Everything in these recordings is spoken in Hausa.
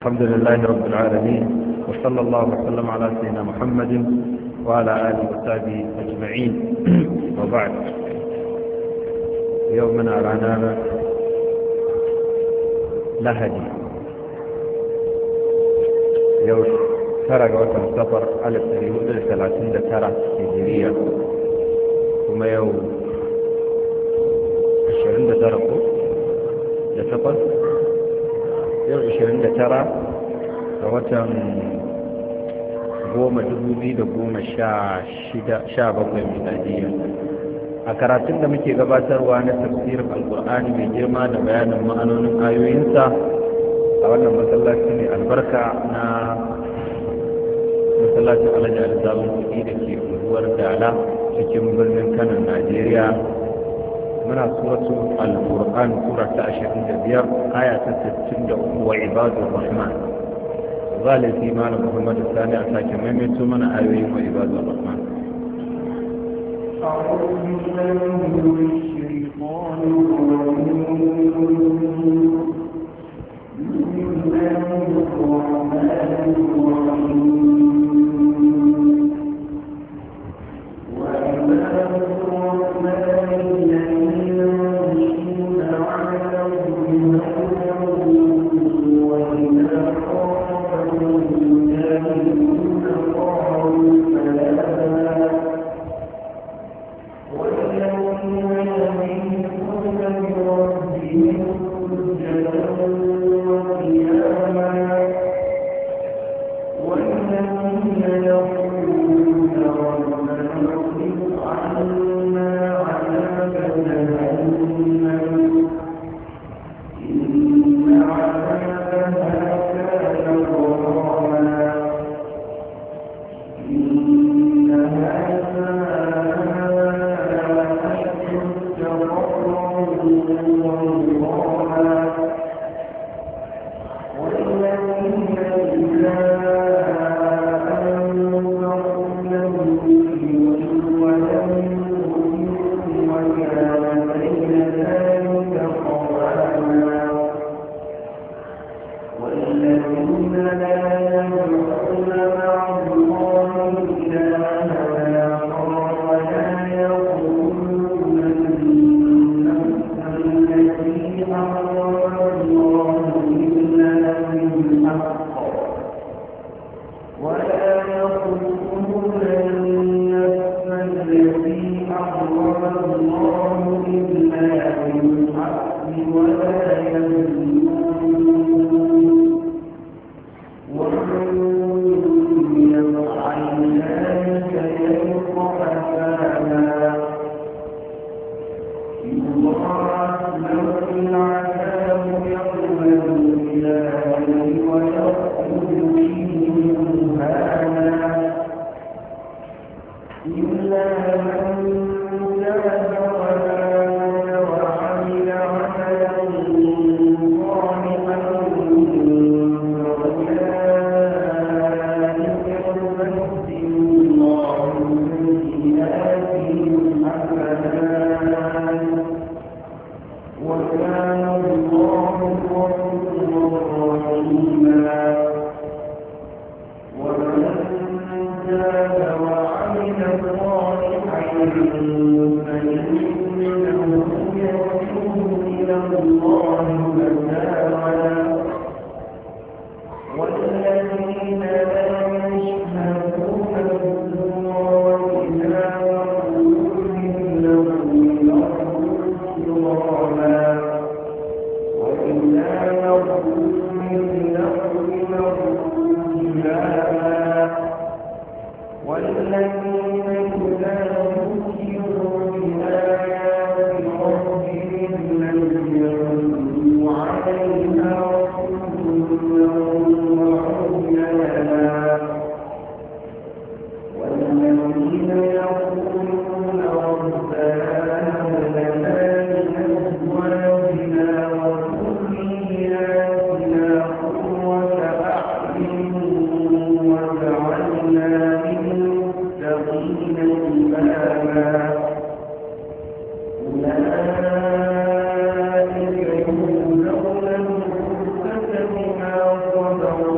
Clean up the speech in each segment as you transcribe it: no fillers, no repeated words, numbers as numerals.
الحمد لله رب العالمين، وصلى الله وسلم على سيدنا محمد وعلى آله وصحبه أجمعين. وبعد، يومنا رانا لهدي يوم ترى وطن سفر على التريود 39 هجرية، وما يوم 29 لسفر yau 29 ga watan 10/2017 miladiya. A karatun da muke gabatarwa na tafsirin alkur'ani mai girma da bayanin ma'anonin ayoyinsa a wannan masallaci ne albarka na masallacin alhaji alizabin kuɗi da ke unguwar dala cikin birnin kano, najeriya. muna suratu al-Qur'an sura ta 25 aya ta 63 wa ibadur rahman. zalisi malam Muhammad Sani a sake maimaito mana ayoyin wa ibadur rahman. أعوذ بالله من الشيطان الرجيم. بسم الله الرحمن الرحيم.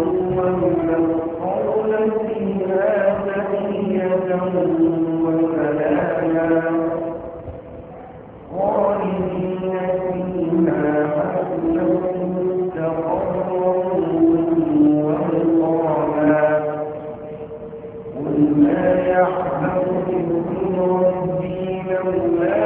ويلقون فيها تحية وسلاما خالدين فيها حسنة مستقرا ومقاما قل ما يعبأ بكم ربي لولا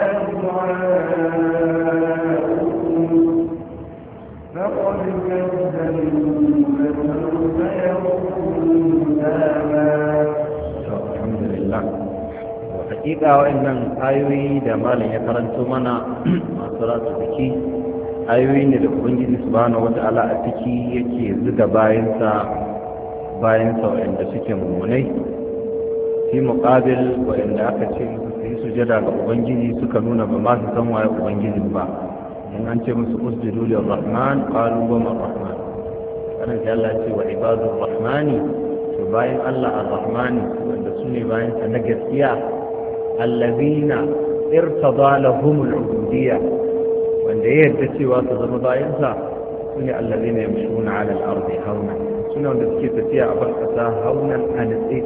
دعاؤكم فقد كذبتم فسوف يكون لزاما. الحمد لله. hakika wa'annan ayoyi da malam ya karanto mana masu ratsa ciki ayoyi ne da ubangiji subhanahu wata'ala a ciki yake zuga bayansa wa'anda suke mummunai fi muqabil wa'anda aka ce musu su yi sujada ga ubangiji suka nuna ba ma su san waye ubangijin ba in an ce musu usjudu lirrahman qalu wa ma rahman kana sai Allah ce wa ibadur rahmani to bayan Allah ar-rahmani wanda su ne bayan sa na gaskiya الذين ارتضى لهم العبودية وأن يهدتي واسطة باينسا سنة الذين يمشون على الأرض هونا سنة وأن تكيف تتيع أبنكسا هونا أنسي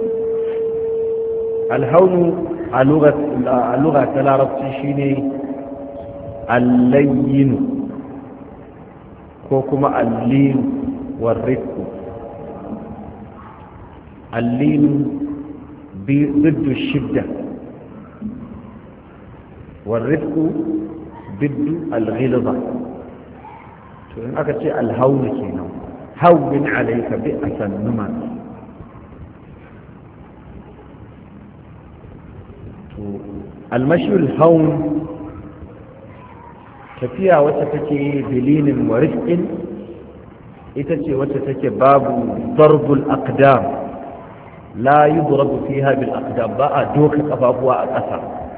الهون اللغة لا ربتشيني اللين كوكما اللين والرفق اللين ضد الشدة والرفق ضد الغلظة فإن أكتش الهون كينا هون عليك بئس النمى المشي الهون tafiya wacce take bilinin wa rifqin ita ce wacce take babu darbul aqdam la yudrabu fiha bil aqdam ba a doka kafafuwa a ƙasa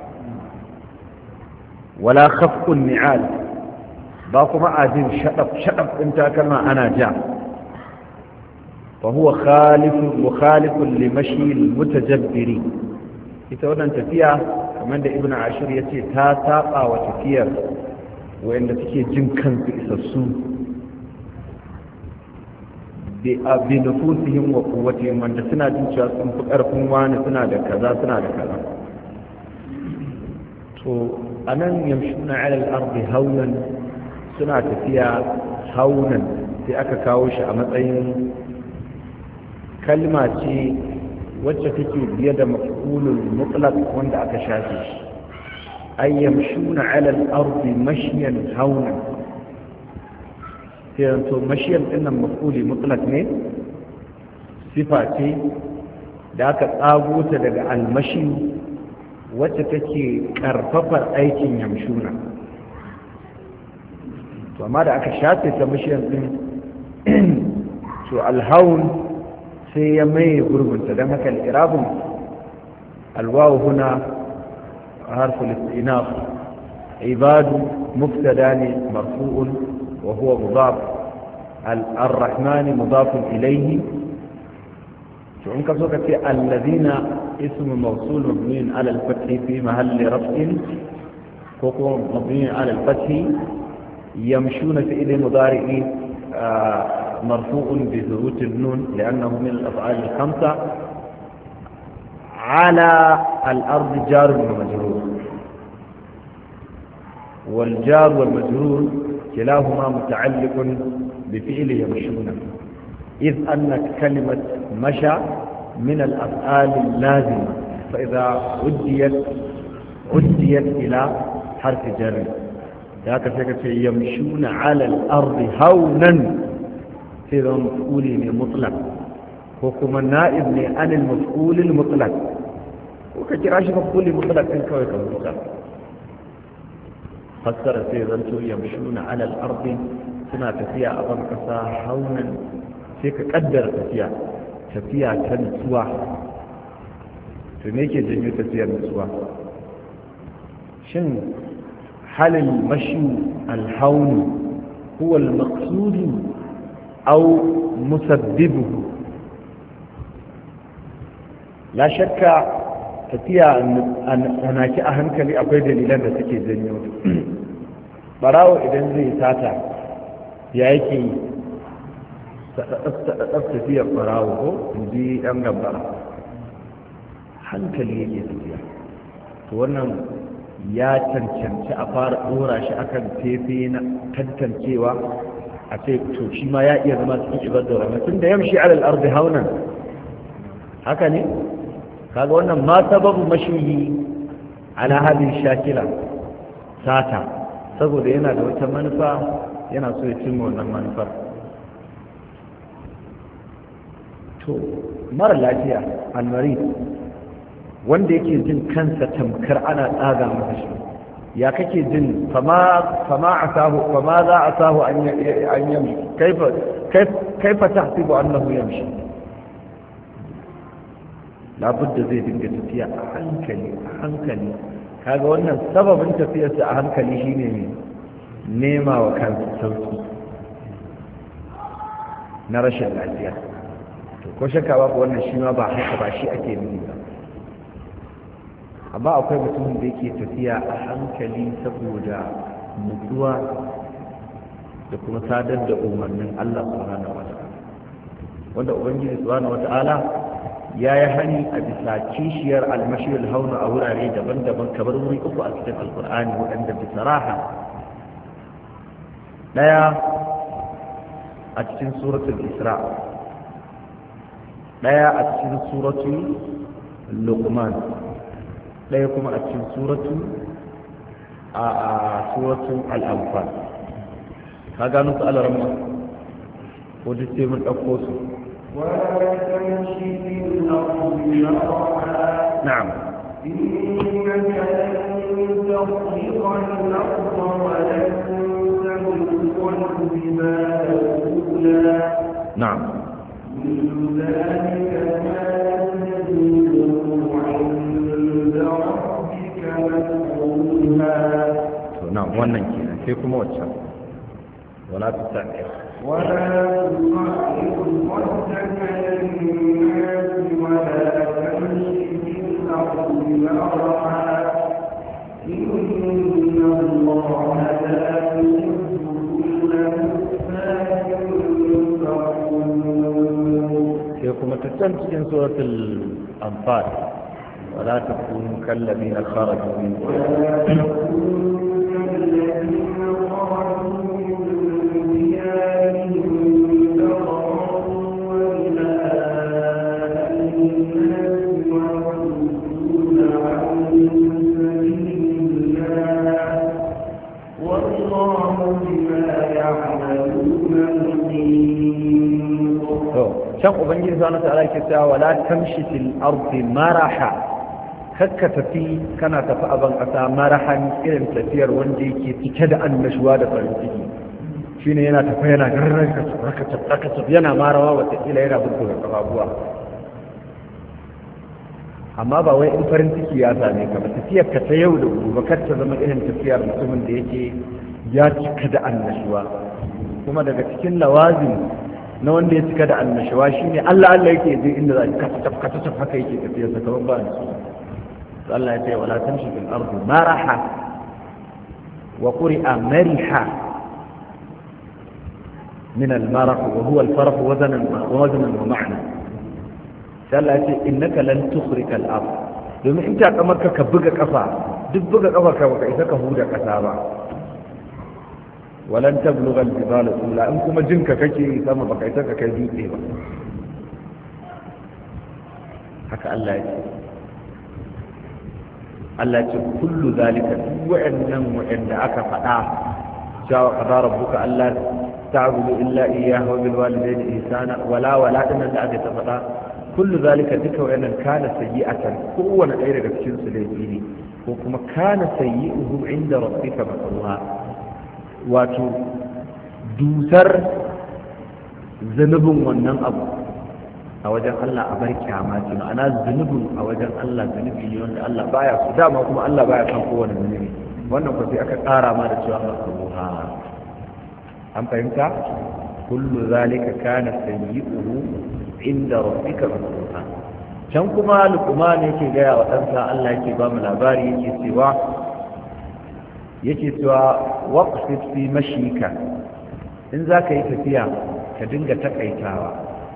wala khafqun ni'al ba kuma a jin shadaf din takalma ana ja fa huwa mukhalifun li mashi al mutajabbiri ita wannan tafiya kamar da ibnu ashur yace ta saba wa tafiyar wanda suke jin kansu isassu bi nufusihim wa quwwatihim wanda suna jin cewa sun fi karfin wani suna da kaza to anan yamshuna ala al-ardi haunan suna tafiya haunan sai aka kawo shi a matsayin kalma ce wacce take biye da maf'ulul mutlaq wanda aka shafe shi أن يمشون على الأرض مشيا هونا مشيا إن المفعول مطلق من صفاتي ذاك الطاغوت لدى المشي وتتكي كرففر أيكين يمشون وما ذاك شاتي مشيا شو الهون سيمي قرب تدمك الإراب الواو هنا حرف الاستئناف عباد مبتدان مرفوع وهو مضاف الرحمن مضاف إليه وإنك سوكت الذين اسم موصول مبني على الفتح في محل رفع كوكو مبني على الفتح يمشون في إذن مضارع مرفوع بثبوت النون لأنه من الأفعال الخمسة على الأرض جار ومجرور والجار والمجرور كلاهما متعلق بفعل يمشون إذ أن كلمة مشى من الأفعال اللازمة فإذا عديت إلى حرف جر ذاك سيكون يمشون على الأرض هونا في مفعول مطلق وكما النائب عن المفعول المطلق وكثير عشان مفعول مطلق إن كوي كوي فسر سيدنا يمشون على الأرض سنة تفيا أظن كسا هونا فيك قدر تفيا تنسوا فميك جميع تفيا نسوا شن هل المشي الهون هو المقصود أو مسببه la shakka tafiya ana ki a hankali akwai dalilan da suke janyo barawo idan zai sata ya yake yi saɗaɗɗaf tafiyar ɓarawo ko in ji ɗan gaba hankali yake tafiya. To wannan ya cancanci a fara ɗora shi akan fefe na tantancewa a ce to shi ma ya iya zama cikin ibadar rahman tun da yamshi alal ardi haunan haka ne kaga wannan ma sababu mashiyi ala hadin shakila sata saboda yana da wata manufa yana so ya cimma wannan manufar. to mara lafiya almari wanda yake jin kansa tamkar ana tsaga masa shi ya kake jin fama za a sahu an yamshi kaifa tahsibu annahu yamshi labudda zai dinga tafiya a hankali kaga wannan sababin tafiyarsa a hankali shine ne nema wa kansa sauki na rashin lafiya. to ko shakka ba wannan shi ma ba haka ba shi ake nufi ba, amma akwai mutumin da yake tafiya a hankali saboda nutsuwa da kuma sadar da umarnin Allah subhanahu wata'ala, wanda ubangiji subhanahu wata'ala ya yi hani a bisa kishiyar almashiyar hauna a wurare daban-daban kamar wuri uku a cikin alkur'ani waɗanda bisa raha ɗaya a cikin suratul isra, ɗaya a cikin suratul luqman, ɗaya kuma a cikin suratun al'amfan. ka gano su alaramma ko duk sai mun ɗauko su. na'am إنك لن تخلق الأرض ولن تخلق الجبال طولا. نعم كل ذلك كان عند ربك مسؤولا. نعم wannan kenan sai kuma wacce wala tusa'ir ولا تصعر خدك للناس ولا تمشي في الأرض مرحا إن الله لا يحب كل مختال فخور. فيكم تستنتج سورة الأنفال ولا تكونوا كالذين خرجوا من can ubangiji subhanahu wa ta'ala yake cewa wala tamshi fil ardi maraha, kakka tafi kana tafi a ban kasa marahan irin tafiyar wanda yake cike da annashuwa da farin ciki shine yana tafi yana garran ka yana marawa wata kila yana bugu da kafafuwa, amma ba wai in farin ciki ya same ka ba tafiyar ka ta yau da gobe kar ta zama irin tafiyar mutumin da yake ya cika da annashuwa. kuma daga cikin lawazim na wanda ya cika da annashawa shine Allah yake je inda za ka taf haka yake tafiya sa kaman ba su. Allah ya ce wala tamshi fil ardi maraha wa quri'a mariha min al marah wa huwa al farah wazanan wa ma'na. Allah ya ce innaka lan tukhrika al ard, domin in ta kamar ka buga kafa duk buga kafa ka baka isa ka huda kasa ba. walan tablugha al-jibala tula, in kuma jinka kake sama baka isa ka kai dutse ba. haka Allah ya ce kullu zalika wa'anda aka faɗa cewa qadara rabbuka alla ta'budu illa iyyahu wa bil walidayni ihsana wala dinnan da aka faɗa kullu zalika duka wa'annan kana sayyi'atan, kowanne ɗaya daga cikin su laifi ne ko kuma kana sayyi'uhu inda rabbika makruha, wato dusar zunubin wannan abu a wajen Allah a bar kyama ce, ma'ana zunubin a wajen Allah zunubi ne wanda Allah baya su dama kuma Allah baya kan kowane zunubi. wannan ko sai aka ƙara ma da cewa makruha. an fahimta kullu zalika kana sayyi'uhu inda rabbika makruha. can kuma Luqman yake gaya wa ɗansa, Allah yake ba mu labari yake cewa waqsid fi mashika, in za ka yi tafiya ka dinga takaitawa,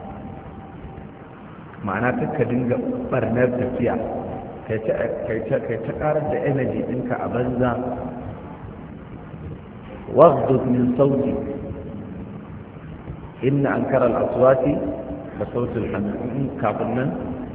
ma'ana ka dinga barnar tafiya kai ta karar da energy ɗinka a banza. waghdud min sauti inna ankara al-aswati la sautul hamid. kafin nan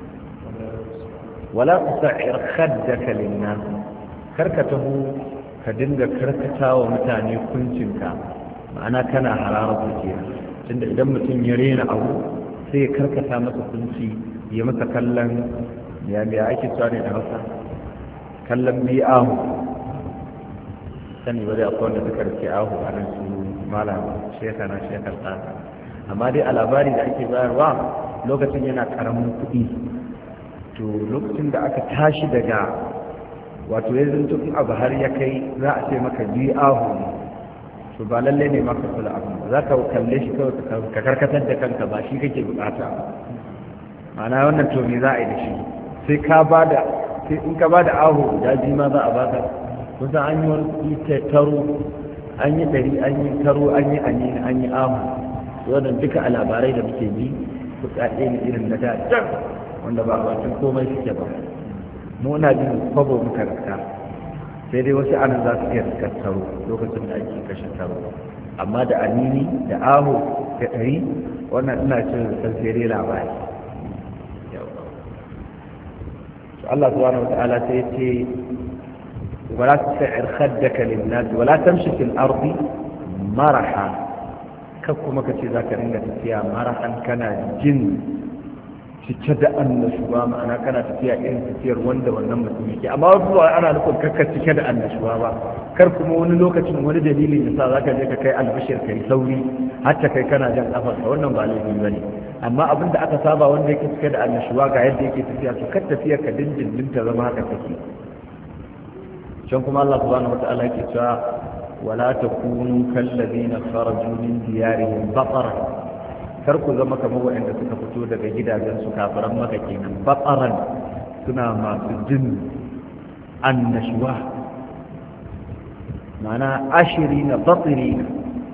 wala tusa'ir khaddaka lin-nas, karka taho ka dinga karkata wa mutane kuncinka, ma'ana kana hararar su kenan, tunda idan mutum ya rena abu sai ya karkata masa kunci, ya masa kallon ya ake cewa ne da masa kallon bi'ahu. sani ba zai akwai wanda suka rike ahu a nan su malam shekara tsaka, amma dai a labari da ake bayarwa lokacin yana karamin kuɗi, to lokacin da aka tashi daga wato ya zinto in abu har ya kai za a ce maka bi'ahu ne, to ba lallai ne maka kula abu, za ka kalle shi kawai ka karkatar da kanka, ba shi kake bukata. ma'ana wannan to me za a yi da shi, sai in ka ba da ahu guda biyu ma za a baka. kusa an yi wani taro, an yi ɗari, an yi taro, an yi anini, an yi ahu. wannan duka a labarai da muke ji kuɗaɗe ne irin na da can wanda ba a bakin komai suke ba. muna jin kwabo muka raka, sai dai wasu anan za su iya rikar taro lokacin da ake kashe taro, amma da anini da ahu da ɗari wannan ina cin san sai dai labari. Allah subhanahu wa ta'ala sai ya ce ولا تسعر خدك للناس ولا تمشي في الأرض مرحا. كما كتي ذاك إنك تفيا مرحا كان جن تشد النشوى أنا كان تفيا إن تفير وند ونم تمشي أما أقول أنا نقول كتشد النشوى كركم ونلوك ون دليل النساء ذاك ذاك كي البشر كي يسوي حتى كي كان جن أفضل ونم بالي بني أما أبن ده أتصابه وندك تشد النشوى قاعد يك تفيا كتفيا كدنجن بنت زمان كتفي. can kuma Allah subhanahu wata'ala yake cewa wala takunu kallazina kharaju min diyarihim bataran, kar ku zama kamar waɗanda suka fito daga gidajen su kafiran maka kenan, bataran suna masu jin annashwa, ma'ana ashirina batirina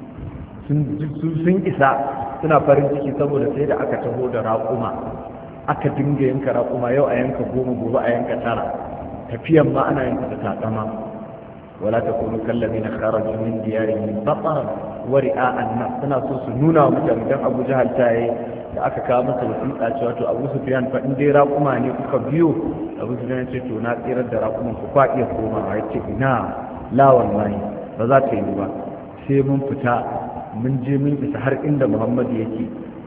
sun isa, suna farin ciki saboda sai da aka taho da raƙuma, aka dinga yanka raƙuma, yau a yanka 10 gobe a yanka 9, tafiyan ma ana yin ta takama. wala takunu kallazina kharaju min diyarihim bataran wa ri'a an-nas, suna so su nuna wa mutane dan Abu Jahal tayi da aka kawo masa wasiƙa cewa to Abu Sufyan fa in dai raƙuma ne kuka biyo, Abu Sufyan ce to na tsirar da raƙuman ku fa iya komawa, yace ina la wallahi ba za ta yi ba, sai mun fita mun je mun isa har inda Muhammad yake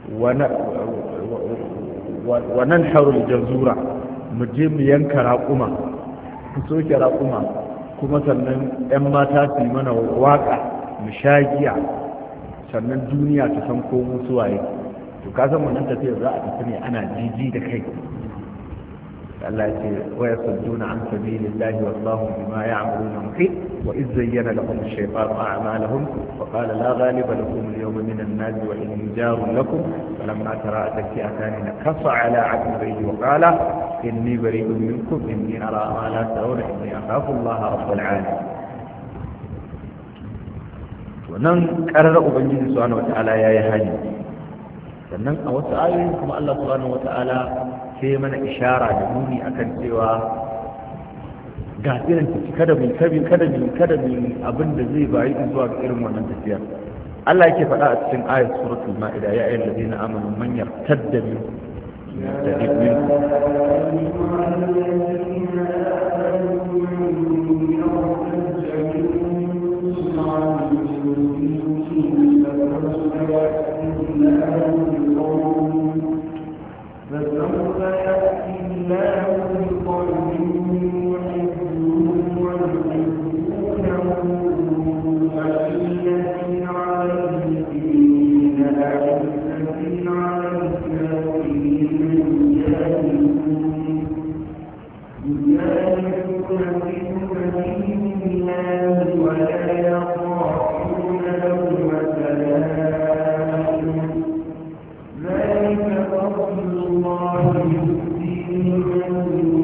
wa nanharul jazura, mu je mu yanka raƙuma, ku soke raƙuma, kuma sannan 'yan mata su yi mana waƙa mu sha giya, sannan duniya ta san ko mu suwaye. to ka san wannan tafiyar za a tafi ne ana jiji da kai. Allah ya ce wa yasudduna an sabilillahi wallahu bima ya'maluna muhit wa iz zayyana lahum ash-shaytanu a'malahum wa qala la ghaliba lakum al-yawma min an-nas wa inni jarun lakum falamma tara'at al-fi'atan nakassa 'ala 'aqibayhi wa qala inni bari'un minkum inni ara ma la tarawna inni akhafu Allah rabbul 'alamin. to nan karar ubangiji subhanahu wa ta'ala yayi hali, sannan a wasu ayoyi kuma Allah subhanahu wa ta'ala sai mana ishara da nuni akan cewa ga irin tafi kada mu abin da zai bayi zuwa ga irin wannan tafiya. Allah yake faɗa a cikin ayat suratul ma'ida ya ayyuhal ladina amanu man yartadda minkum فسوف يأتي الله بقوم يحبهم ويحبونه أذلة على المسلمين أعزة على الكافرين يجاهدون في سبيل الله ولا يخافون لومة لائم ذلك فضل الله يؤتيه من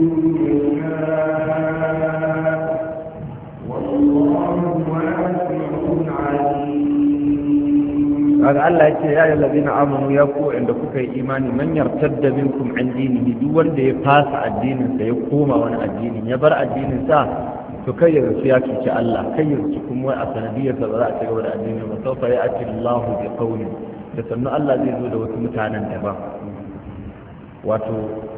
يشاء والله واسع عليم. kaga Allah ya ce ya ayyuhal ladina amanu ya ku inda kuka yi imani man yartadda minkum an dinihi duk wanda ya fasa addinin sa ya koma wani addini ya bar addinin sa to kai ya rufe ya cuci Allah kai ya rufe kuma a sanadiyar sa ba za a ci gaba da addinin ba sauka ya ati Allah bi qawli da sannu Allah zai zo da wasu mutanen daban wato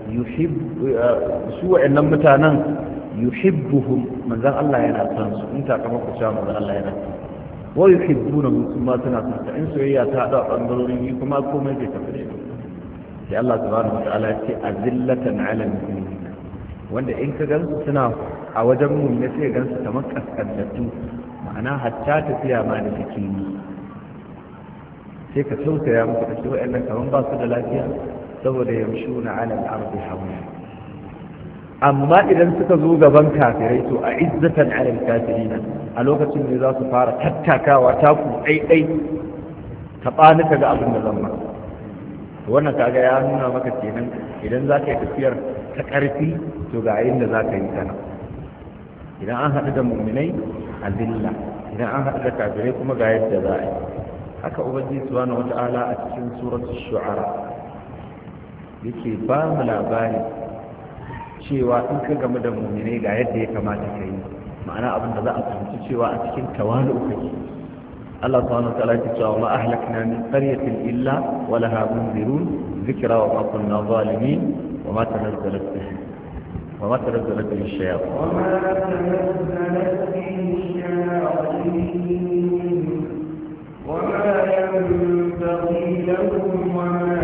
su wa'annan mutanen yuhibbuhum manzon Allah yana son su in ta kama ku cewa manzon Allah yana son wa yuhibbuna ma suna son ta in soyayya ta hada bangarorin yi kuma komai zai tafi da sai Allah subhanahu wataala ya ce azillatan ala al-mu'minin wanda in ka gansu suna a wajen mu ne sai gansu kamar kaskantattu ma'ana hatta tafiya ma da suke yi sai ka tausaya muku da cewa wa'annan kaman ba su da lafiya saboda yamshuna ala al-ardi hawla amma idan suka zo gaban kafirai to a izzatan ala al-kafirina a lokacin ne za su fara tattakawa taku ɗaiɗai ta ɓanika ga abin da zan ma wannan kaga ya nuna maka kenan idan za ka yi tafiyar ta ƙarfi to ga inda za ka yi kana idan an haɗu da muminai a zilla idan an haɗu da kafirai kuma ga yadda za a yi haka ubangiji subhanahu wata'ala a cikin suratul shu'ara yake ba mu labari cewa in ka gamu da muminai ga yadda ya kamata ka yi ma'ana abin da za a fahimci cewa a cikin tawalu kake Allah subhanahu wa ta'ala ya ce wa ma ahlakna min qaryatin illa wa laha munzirun dhikra wa ma kunna zalimin wa ma tanazzalat bihi wa ma tanazzalat bihi ash-shayatin wa ma tanazzalat bihi ash-shayatin wa ma yanbaghi lahum wa ma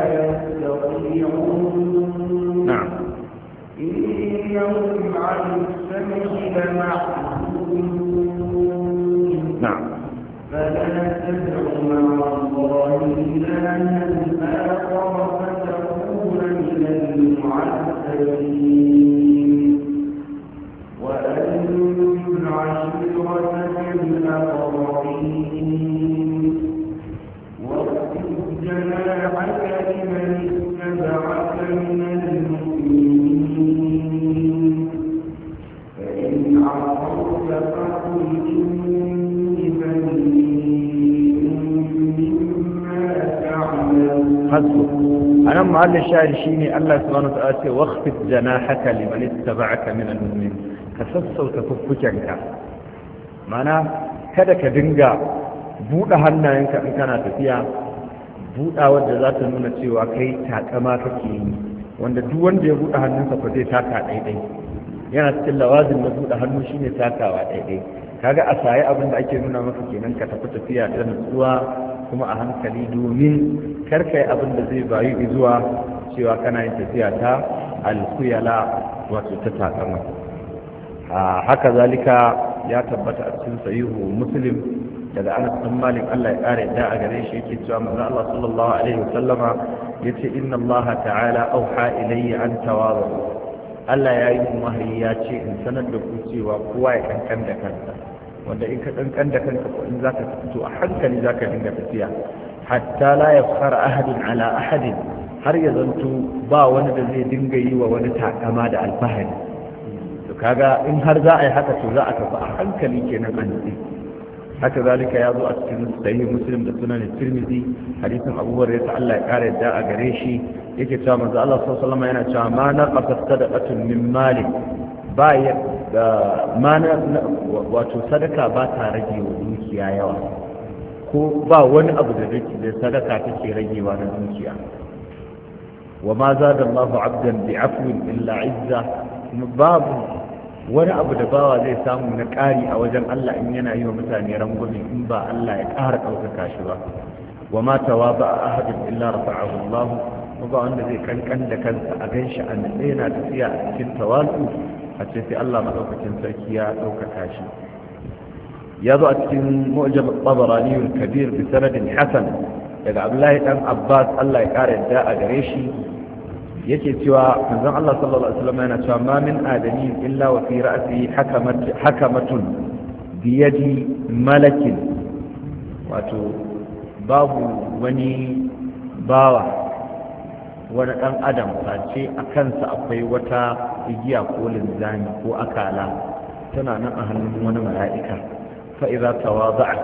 yastati'un na'am innahum 'an as-sam'i lama'zulun na'am فلا تدع مع الله إلها آخر فتكون من المعذبين وأنذر عشيرتك الأقربين واخفض جناحك لمن اتبعك من المؤمنين فإن عصوك فقل حسبك أنا معلم الشاعر شيني الله سبحانه وتعالى واخفض جناحك لمن اتبعك من المؤمنين كسسو تفككنك معنى kada ka dinga buɗe hannayenka in kana tafiya buɗa wadda za ta nuna cewa kai takama kake yi wanda duk wanda ya buɗe hannunsa ko zai taka ɗaiɗai yana cikin lawazin na buɗe hannu shine takawa ɗaiɗai kaga a saye abin da ake nuna maka kenan ka tafi tafiya da nutsuwa kuma a hankali domin karkai abin da zai bayu zuwa cewa kana yin tafiya ta alkuyala wato ta takama haka zalika ya tabbata a cikin sahihu muslim daga Anas bin Malik Allah ya kare da a gare shi yake cewa manzo Allah sallallahu alaihi wasallama yace inna Allah ta'ala auha ilayya an tawadu Allah ya yi mu wahayi ya ce in sanar da ku cewa kowa ya kankan da kansa wanda in ka kankan da kanka ko in zaka fito a hankali zaka dinga tafiya hatta la yafkhara ahadun ala ahadin har ya zanto ba wani da zai dinga yi wa wani takama da alfahari to kaga in har za a yi haka to za a tafi a hankali kenan an ji haka zalika ya zo a cikin sahih muslim da sunan tirmidhi hadisin abu hurairah Allah ya kare yadda a gare shi yake cewa manzo Allah sallallahu alaihi wasallam yana cewa ma naqasat sadaqatun min mali ba ya wato sadaka ba ta rage wa dukiya yawa ko ba wani abu da sadaka take ragewa na dukiya wa ma zada Allahu 'abdan bi'afwin illa 'izza babu wani abu da bawa zai samu na ƙari a wajen Allah in yana yi wa mutane rangwame in ba Allah ya ƙara ɗaukaka shi ba wa ma tawaba ahadin illa rafa'ahu Allah ba wanda zai kankan da kansa a ganshi a nan yana tafiya a cikin tawazu a ce sai Allah madaukakin sarki ya ɗaukaka shi ya zo a cikin mu'jam at-Tabarani al-Kabir bi sanadin hasan daga Abdullahi dan Abbas Allah ya ƙara yadda a gare shi yake cewa manzon Allah sallallahu alaihi wasallam yana cewa ma min adami illa wa fi ra'si hakamatun bi yadi malakin wato babu wani bawa wani dan adam face a kansa akwai wata igiya ko linzami ko akala tana nan a hannun wani mala'ika fa idza tawada'a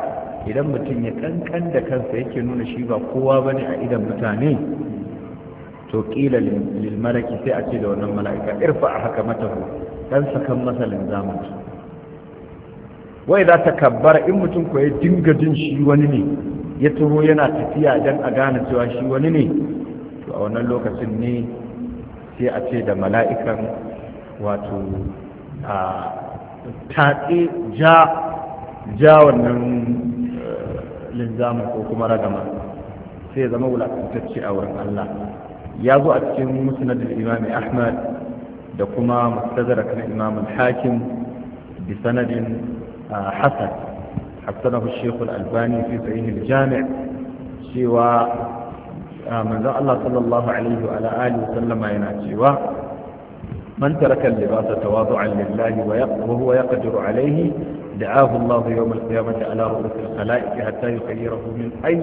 idan mutum ya kankan da kansa yake nuna shi ba kowa bane a idan mutane to qila lil malaki sai a ce da wannan mala'ika irfa haka mata dan sakan masa linzamin wai za ta kabbara in mutum ko ya dinga jin shi wani ne ya taho yana tafiya dan a gane cewa shi wani ne to a wannan lokacin ne sai a ce da mala'ikan wato a tatse ja wannan linzamin ko kuma ragama sai ya zama wulakantacce a wurin Allah ya zo a cikin musnad al-imam Ahmad da kuma mustadrak na imam al-Hakim bi sanadin hasan hasanahu Sheikh al-Albani fi sahih al-Jami' cewa manzon Allah sallallahu alaihi wa alihi wa sallama yana cewa man taraka al-libasa tawadu'an lillahi wa huwa yaqdiru alayhi دعاه الله يوم القيامة على رؤوس الخلائق حتى يخيره من أي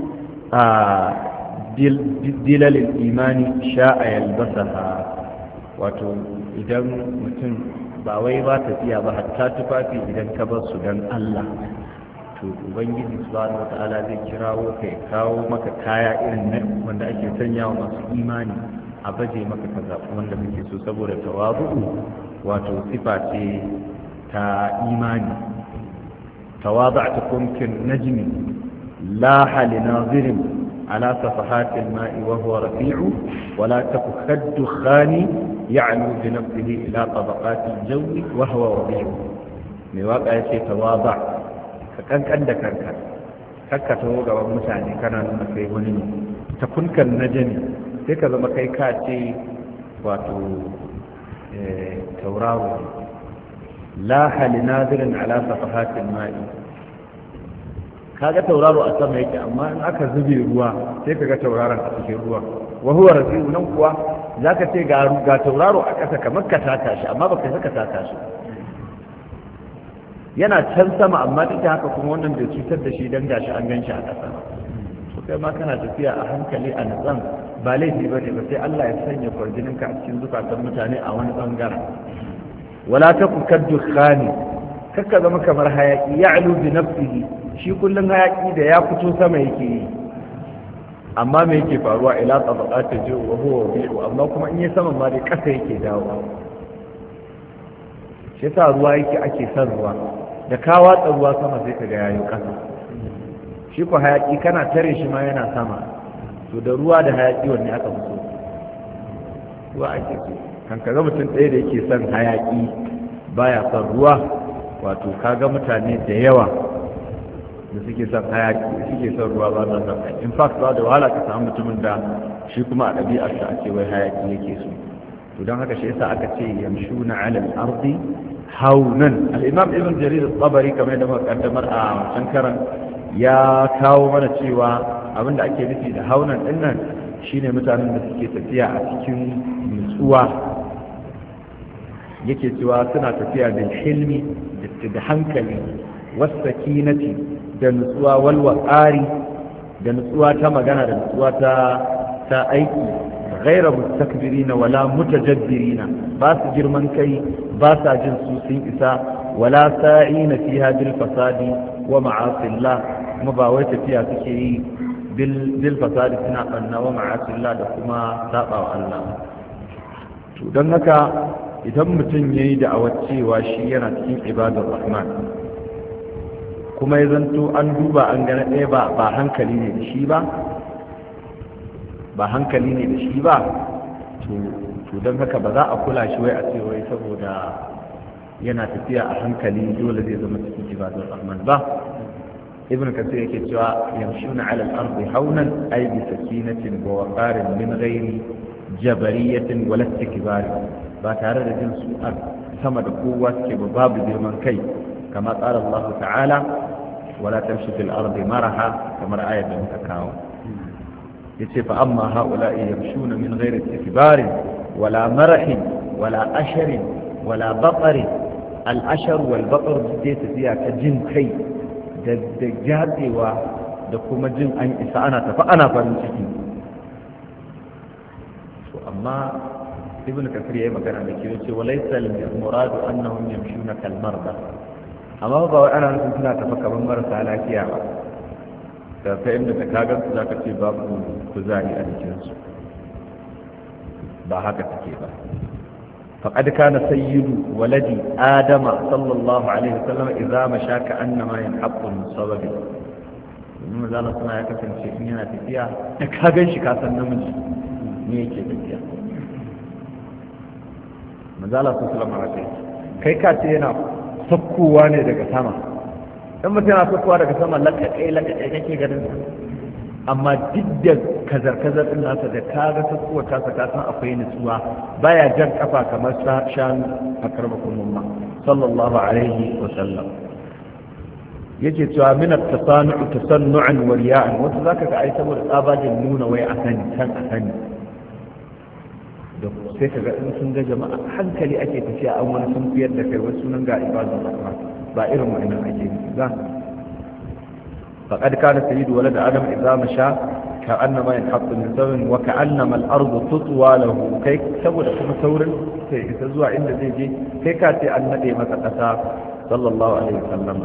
دلل الإيمان شاء يلبسها wato idan mutum ba wai ba tafiya ba hatta tufafi idan ka bar su dan Allah to ubangiji subhanahu wata'ala zai kirawo ka ya kawo maka kaya irin nan wanda ake sanya wa masu imani a baje maka kaza wanda muke so saboda tawazu wato sifa ce ta imani tawada'tukum kin najmi laha linazirin ala safahatil ma'i wa huwa rafi'u wa la takaddu khani ya'lu bi nafsihi ila tabaqatil jawi wa huwa wadi'u me waka yace tawada ka kankan da kanka kakka tawo gaban mutane kana nuna kai wani ne ta kunkan najmi sai ka zama kai ka ce wato tauraro laha linadirin ala safahatil ma'i kaga tauraro a sama yake amma in aka zube ruwa sai kaga tauraron a cikin ruwa wa huwa rafi'u nan kuwa zaka ce ga tauraro a ƙasa kamar ka taka shi amma baka saka taka shi yana can sama amma duk da haka kuma wannan bai cutar da shi dan gashi an ganshi a ƙasa to kai ma kana tafiya a hankali a natsan ba laifi bane ba sai Allah ya sanya kwarjininka a cikin zukatan mutane a wani bangaren wala taku kaddukhani kakka zama kamar hayaki ya'lu bi nafsihi shi kullun hayaki da ya fito sama yake yi amma me yake faruwa ila tabaqati jiw wa huwa bi'u amma kuma in ya sama ma dai kasa yake dawo shi yasa ruwa yake ake san ruwa da ka watsa ruwa sama sai kaga yayi kasa shi ko hayaki kana tare shi ma yana sama to da ruwa da hayaki wanne aka fi so ruwa ake so kan kaga mutum ɗaya da yake son hayaki baya son ruwa wato kaga mutane da yawa da suke son hayaki suke son ruwa ba za su in fact ba da wahala ka samu mutumin da shi kuma a ɗabi'arsa a ce wai hayaki yake so to don haka shi yasa aka ce yamshuna ala al-ardi haunan al-imam ibn jarir al-tabari kamar da muka kaddamar a wancan karan ya kawo mana cewa abinda ake nufi da haunan dinnan shine mutanen da suke tafiya a cikin nutsuwa yake cewa suna tafiya da hilmi da hankali wasakinati da nutsuwa walwaqari da nutsuwa ta magana da nutsuwa ta aiki ghaira mustakbirina wala mutajabbirina ba su girman kai ba sa jin su sun isa wala sa'ina fiha bil fasadi wa ma'asillah kuma ba wai tafiya suke yi bil fasadi suna banna wa ma'asillah da kuma saba wa Allah to don haka idan mutum yayi da'awar cewa shi yana cikin ibadar rahman kuma ya zanto an duba an gane ɗaya ba hankali ne da shi ba hankali ne da shi ba to don haka ba za a kula shi wai a ce wai saboda yana tafiya a hankali dole zai zama cikin ibadar rahman ba ibn kasir yake cewa yamshuna ala al-ardi haunan ay bi sakinatin wa waqarin min ghairi jabariyatin wala istikbar ba tare da jin su a sama da kowa suke ba babu girman kai kama tsara Allah ta'ala wala tamshi fil ardi maraha kamar ayat da muka kawo yace fa amma haula'i yamshuna min ghairi istikbar wala marahin wala asharin wala baqarin al-ashar wal baqar dai tafiya ta jin kai da jatsewa da kuma jin an isa ana tafi ana farin ciki to amma ibn kafir yayi magana da kiro ce walaysa al-muradu annahum yamshuna kal marda amma ba wai ana nufin suna tafa kamar marasa lafiya ba da ta inda ta kagan su zaka ce babu kuzari a jikinsu ba haka take ba faqad kana sayyidu waladi adama sallallahu alaihi wasallam idza masha ka annama yanhabbu min sababi mun zalla suna ya kasance in yana tafiya da kagan shi ka san namiji ne yake tafiya manzala sallallahu alaihi wasallam kai ka ce yana sakkowa ne daga sama dan mutum yana sakkowa daga sama lakakai kake ganin sa amma duk da kazar din nasa da kaga sakkowa ta saka san akwai nutsuwa baya jan kafa kamar shanu a karbakun umma sallallahu alaihi wasallam yake cewa min at-tasannu tasannu'an wa riya'an wato zaka ga ai saboda tsabajin nuna wai a sani kan a sani da sai ka ga in sun ga jama'a hankali ake tafiya an wani sun fiyar da kai wasu sunan ga ibadun rahman ba irin wannan ake yi ba faqad kana sayyidu walad adam idza masha ka'annama yanhattu min sawin wa ka'annama al-ardu tutwa lahu kai saboda kuma saurin sai ita zuwa inda zai je kai ka ce an nade masa kasa sallallahu alaihi wasallam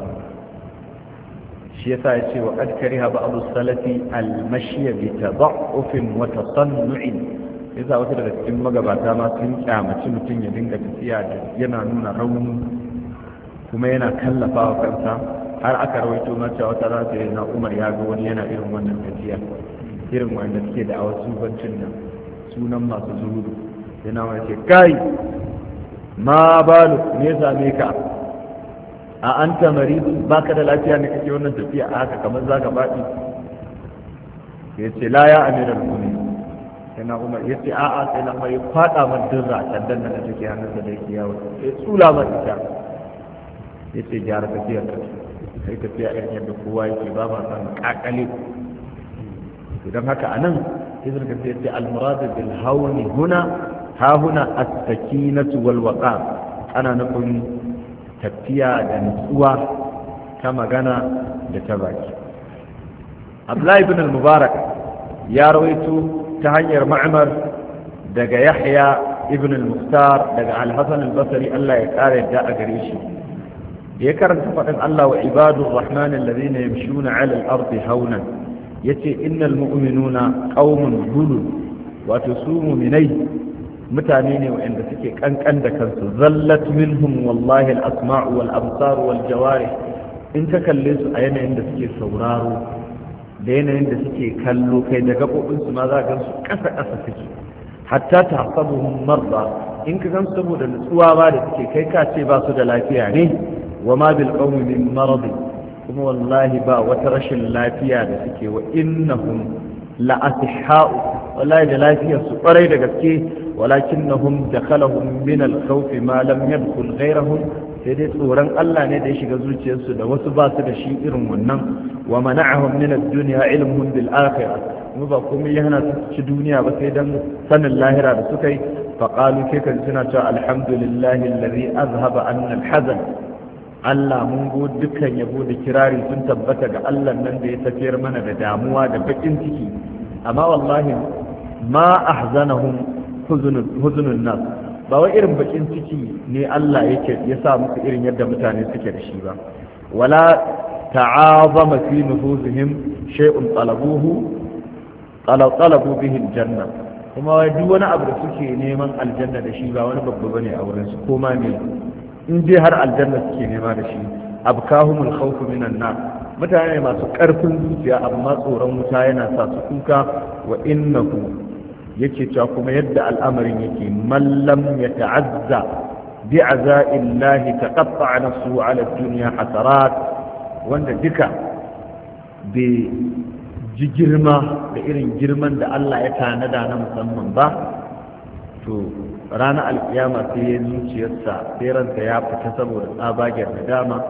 shi yasa ya ce wa qad kariha ba'd as-salafi al-mashi bi tad'ufin wa tasannu'in yasa wata daga cikin magabata ma sun kyamaci mutum ya dinga tafiya da yana nuna rauni kuma yana kallafa wa kansa har aka rawaito ma cewa wata rana sai na Umar ya ga wani yana irin wannan tafiya irin wanda suke da awa subancin nan sunan masu zuhudu yana mai ce kai ma balu me ya same ka a anta maridu baka da lafiya ne kake wannan tafiya a haka kamar zaka faɗi ya ce la ya amiral mu'minin sai na Umar ya ce a'a sai na mai faɗa man dirra sandan nan da take hannun da yake yawo ya tsula man ita ya ce gyara tafiyar ka sai tafiya irin yadda kowa yake ba ma san kakale idan haka anan izin ka sai ce al-murad bil hawni huna ha huna as-sakinatu wal waqar ana nufin tafiya da nutsuwa ta magana da ta baki Abdullahi ibn al-Mubarak ya rawaito ta hanyar Ma'mar daga Yahya ibn al-Mukhtar daga Al-Hasan al-Basri Allah ya kare yadda a gare shi ya karanta faɗin Allah wa ibadur rahman alladhina yamshuna 'ala al-ardi hawnan yace innal mu'minuna qaumun hulul wato su mu'minai mutane ne waɗanda suke kankan da kansu zallat minhum wallahi al-asma'u wal absar wal jawarih in ka kalle su a yanayin da suke sauraro da yanayin da suke kallo kai da gabobin su ma za ka gansu kasa kasa suke hatta tahsabuhum marda in ka gansu saboda nutsuwa ba da suke kai ka ce ba su da lafiya ne wa ma bil qawmi min marad kuma wallahi ba wata rashin lafiya da suke wa innahum la asihha'u wallahi da lafiyar su kwarai da gaske walakinnahum dakhalahum min al-khawf ma lam yadkhul ghayrahum sai dai tsoron Allah ne da ya shiga zuciyarsu da wasu ba su da shi irin wannan wa mana'ahum min ad-dunya ilmuhum bil akhirah kuma ba komai ya hana su ci duniya ba sai dan sanin lahira da suka yi fa qalu kai kan suna cewa alhamdulillahi alladhi azhaba anna al-hazan Allah mun go dukkan yabo da kirari sun tabbata ga Allah nan da ya tafiyar mana da damuwa da bakin ciki amma wallahi ma ahzanahum huzunun nas ba wai irin bakin ciki ne Allah yake ya sa musu irin yadda mutane suke da shi ba wala ta'azama fi nufusihim shay'un talabu bihi aljanna kuma duk wani abu da suke neman aljanna da shi ba wani babba bane a wurin su ko ma ne in dai har aljanna suke nema da shi abkahumul khawfu minan nar mutane masu karfin zuciya amma tsoron wuta yana sa su kuka wa innahu yake cewa kuma yadda al'amarin yake mallam ya ta'azza bi aza'illahi taqatta'a nafsuhu 'ala ad-dunya hasarat wanda duka bai ji girma da irin girman da Allah ya tanada na musamman ba to ranar alkiyama sai ya zuciyarsa sai ransa ya fita saboda tsabagen nadama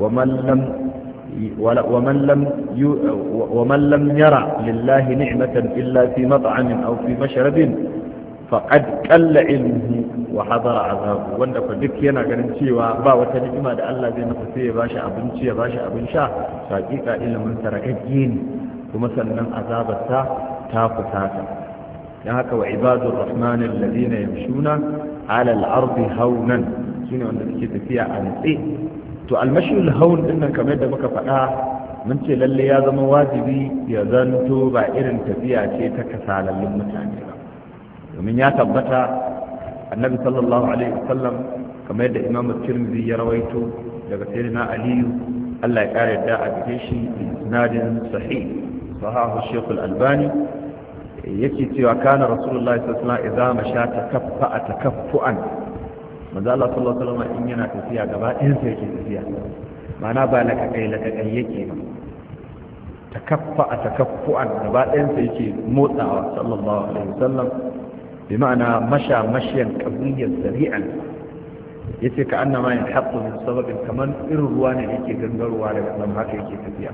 ومن لم يرى لله نعمة إلا في مطعم أو في مشرب فقد قل علمه وحضر عذابه wanda fa duk yana ganin cewa ba wata ni'ima da Allah zai masa sai ya bashi abinci ya bashi abin sha hakika ilimin sa ragagge ne kuma sannan azabarsa ta fusata dan haka wa ibadur rahman alladhina yamshuna ala al-ardi hawnan shine wanda suke tafiya a nitse to almashiyul haun din nan kamar da muka faɗa mun ce lalle ya zama wajibi ya zanto ba irin tafiya ce ta kasalallun mutane ba, domin ya tabbata annabi sallallahu alaihi wasallam kamar yadda imam tirmidhi ya rawaito daga sayyidina aliyu Allah ya kare da a cikin shi isnadin sahih sahahu shaykh al-albani yake cewa kana rasulullahi sallallahu alaihi wasallam idza masha takaffu'an manzo Allah sallallahu alaihi wasallam in yana tafiya gaba ɗayan sa yake tafiya ma'ana ba lakakai yake ba takaffu'an gaba ɗayan sa yake motsawa sallallahu alaihi wasallam bi ma'ana mashyan qawiyyan sari'an yace ka annama yanhattu min sababin kaman irin ruwa ne yake gangarowa daga nan haka yake tafiya.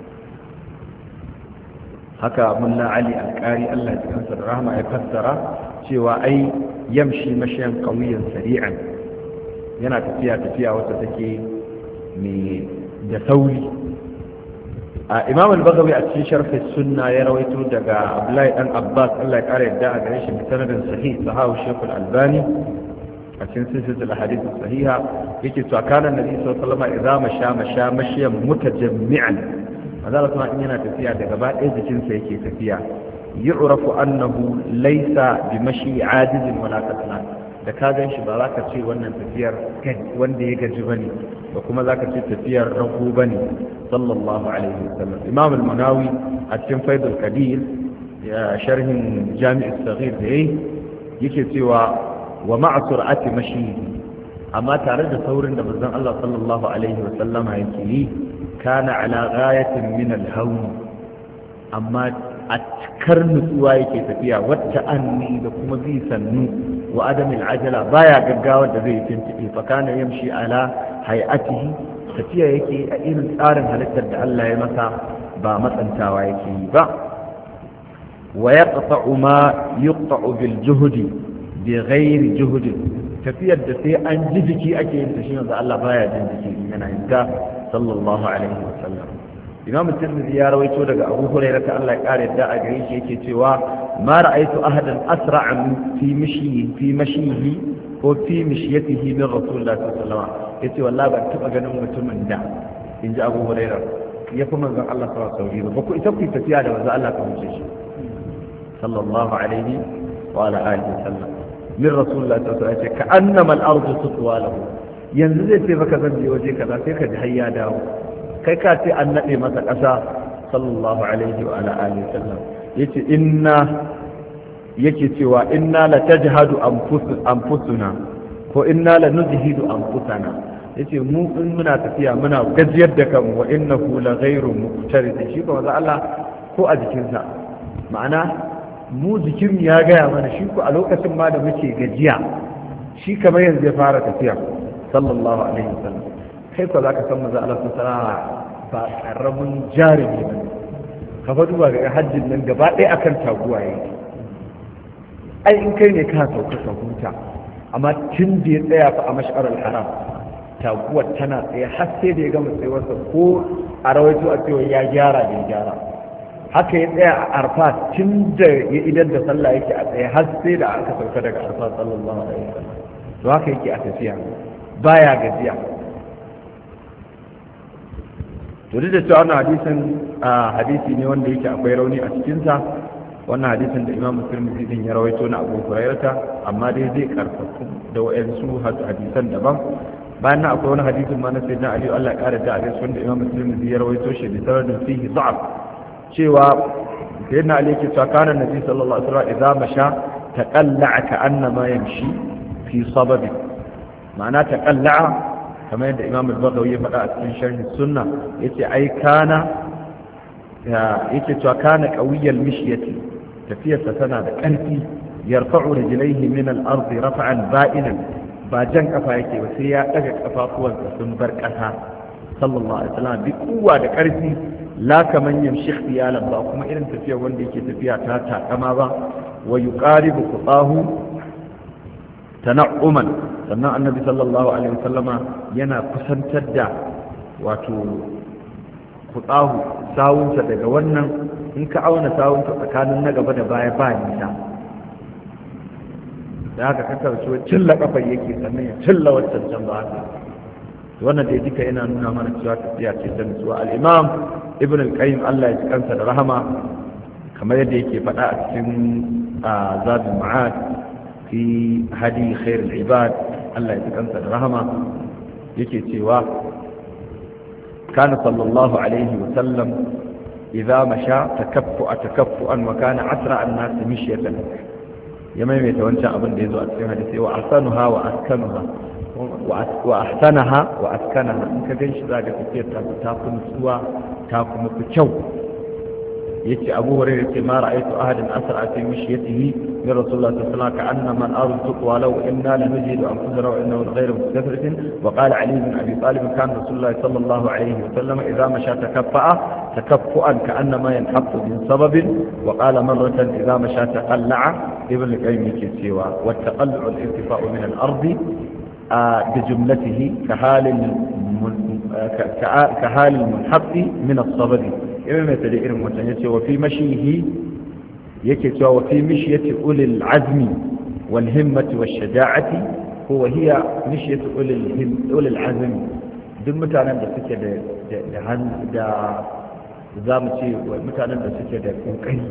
Haka mulla ali alƙari Allah ya kansa da rahama ya fassara cewa ai yamshi mashyan qawiyan sari'an yana tafiya wacce take mai da sauri. Imam al-Baghawi a cikin sharh sunna ya rawaito daga Abdullahi dan Abbas Allah ya kare yadda a gare shi sanadin sahih sahahu Shaykh al-Albani a cikin silsilatul ahadith sahiha yake cewa kana nabi sallallahu alaihi wasallam idza masha mashyan mutajammi'an mazala kuma in yana tafiya daga gaba ɗaya jikinsa yake tafiya yu'rafu annahu laysa bi mashi ajizin wala kaslan da ka gan shi ba za ka ce wannan tafiyar wanda ya gaji bane ba kuma za ka ce tafiyar rago bane sallallahu alaihi wasallam. Imam al-Munawi a cikin Faidul Qadir ya sharhin Jami' as-Saghir da yake cewa wa ma'a sur'ati mashi amma tare da saurin da manzon Allah sallallahu alaihi wasallama yake yi kana ala ghayatin min al-hawn amma a cikar nutsuwa yake tafiya wacce anni da kuma bi sannu wa adam al-ajala baya gaggawa da zai tintibe fa kana yamshi ala hay'atihi tafiya yake a irin tsarin halittar da Allah ya masa ba matsantawa yake yi ba wa yaqta'u ma yuqta'u bil juhdi bi ghairi juhdi tafiyar da sai an ji jiki ake yin ta shi yanzu Allah baya jin jiki yana yin ta sallallahu alaihi wasallam. Imam Tirmidhi ya rawaito daga Abu Hurairah ta Allah ya kare da a gare shi yake cewa ma ra'aytu ahadan asra'a fi mashihi ko fi mishyatihi min Rasulullah sallallahu alaihi wasallam yace wallahi ban taba ganin mutumin da inji Abu Hurairah ya fi manzon Allah sallallahu alaihi wasallam ba ku ita ku tafiya da manzon Allah ka wuce shi sallallahu alaihi wa ala alihi wasallam min Rasulullah sallallahu alaihi wasallam ka annama al-ardu tutwa lahu yanzu zai ce maka zan je waje kaza sai ka ji har ya dawo kai ka ce an nade masa ƙasa sallallahu alaihi wa ala alihi sallam yace yake cewa inna la tajhadu anfusuna ko inna la nujhidu anfusana yace mu in muna tafiya muna gajiyar da kanmu wa innahu la ghayru muqtarid shi ba wanda Allah ko a jikinsa ma'ana mu jikin ya gaya mana shi ko a lokacin ma da muke gajiya shi kamar yanzu ya fara tafiya sallallahu alaihi wasallam kai ko zaka san manzo Allah sallallahu ba karamin jarumi ba ka fa duba ga hajjin nan gaba ɗaya akan taguwa yake ai in kai ne ka sauka ka huta amma tun da ya tsaya fa a mash'arul haram taguwar tana tsaye har sai da ya gama tsayuwarsa ko a rawaito a cewa ya gyara bai gyara haka ya tsaya a arfa tun da ya idar da sallah yake a tsaye har sai da aka sauka daga arfa sallallahu alaihi wasallam to haka yake a tafiya baya gajiya. To duk da cewa wannan hadisi ne wanda yake akwai rauni a cikinsa wannan hadisin da Imam Tirmidhi din ya rawaito na Abu Hurairah amma dai zai karfafu da wayansu hadisan daban bayan nan akwai wani hadisin ma na Sayyidina Ali Allah ya kare da hadisi wanda Imam Tirmidhi ya rawaito shi da sanadin fihi da'af cewa Sayyidina Ali yake cewa kana Nabi sallallahu alaihi wasallam idza masha taqalla'a ka'annama yamshi fi sababi ma'ana taqalla'a kamar yadda Imam al-Baghawi ya faɗa a cikin sharh sunna yace ai yake cewa kana qawiyyal mishyati tafiyarsa tana da ƙarfi yarfa'u rijlaihi min al-ardi raf'an ba'inan ba jan kafa yake ba sai ya daga kafafuwansa sun bar ƙasa sallallahu alaihi wasallam bi kuwa da ƙarfi la kaman yamshi ikhtiyalan ba kuma irin tafiyar wanda yake tafiya ta takama ba wa yuqaribu qutahu tana'uman sannan annabi sallallahu alaihi wasallama yana kusantar da wato qutahu sawunsa daga wannan in ka auna sawunsa tsakanin na gaba da baya ba nisa da haka kasar so cilla kafar yake sannan ya cilla wancan can ba haka wannan da duka yana nuna mana cewa tafiya ce ta nutsuwa. al-imam ibn al-qayyim Allah ya ji kansa da rahama kamar yadda yake faɗa a cikin zadul ma'ad fi hadi khair al-ibad Allah ya ji kansa da rahama yake cewa kana sallallahu alaihi wa sallam idza masha takaffu'an wa kana asra an-nas mishyatan ya maimaita wancan abin da yazo a cikin hadisi wa ahsanuha wa askanuha wa ahsanaha wa askanaha in ka ganshi za ka tafiyar ta fi nutsuwa ta kuma fi kyau yace Abu Hurairah yace ma ra'aytu ahadan asra fi mishyatihi min Rasulullah sallallahu alaihi wasallam ka'annama al-ardu tuqwa law inna lanujidu anfusana wa innahu ghayru mustathritin wa qala Ali bin Abi Talib kana Rasulullah sallallahu alaihi wasallam idha masha takaffu'an ka'annama yanhaqqu min sababin wa qala marratan idha masha taqalla'a ibn al-Qayyim yake cewa wa taqallu'u al-irtifa'u min al-ardi بجملته كحال المنحط من الصبر إما تلئر متنيته وفي مشيه يكتوى وفي مشية أولي العزم والهمة والشجاعة هي مشية أولي العزم دون متعنى بسكة دا زامتي ومتعنى بسكة دا كوكي